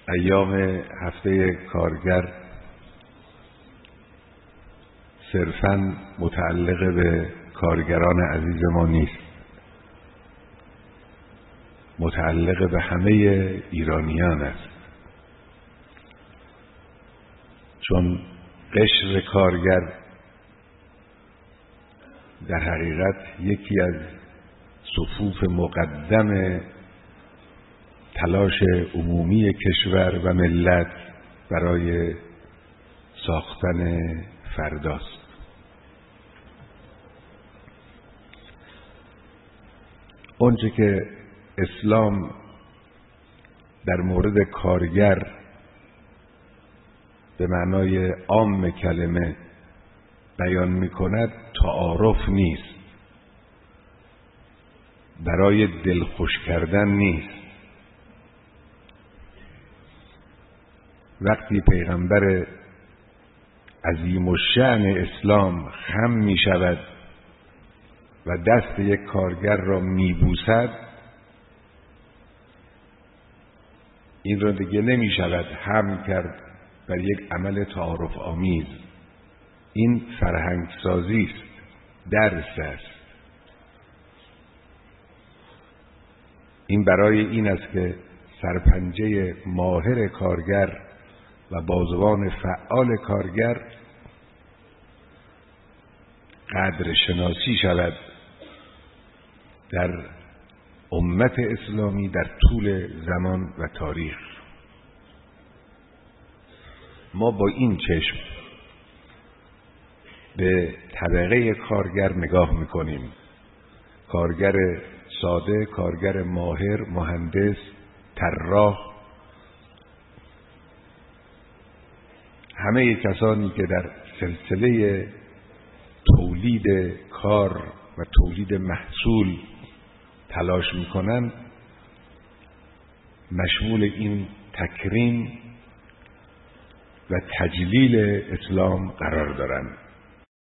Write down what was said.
ایام هفته کارگر صرفاً متعلق به کارگران عزیز ما نیست، متعلق به همه ایرانیان است، چون قشر کارگر در حقیقت یکی از صفوف مقدم تلاش عمومی کشور و ملت برای ساختن فرداست. اونچه که اسلام در مورد کارگر به معنای عام کلمه بیان می‌کند تعارف نیست، برای دلخوش کردن نیست. وقتی پیغمبر عظیم الشأن اسلام خم می شود و دست یک کارگر را می بوسد، این را دیگه نمی شود هم کرد بر یک عمل تعارف آمیز. این فرهنگ سازی است، درس است. این برای این است که سرپنجه ماهر کارگر و بازوان فعال کارگر قدر شناسی شود در امت اسلامی در طول زمان و تاریخ. ما با این چشم به طبقه کارگر نگاه میکنیم. کارگر ساده، کارگر ماهر، مهندس، طراح، همه کسانی که در سلسله تولید کار و تولید محصول تلاش میکنند مشمول این تکریم و تجلیل اسلام قرار دارند.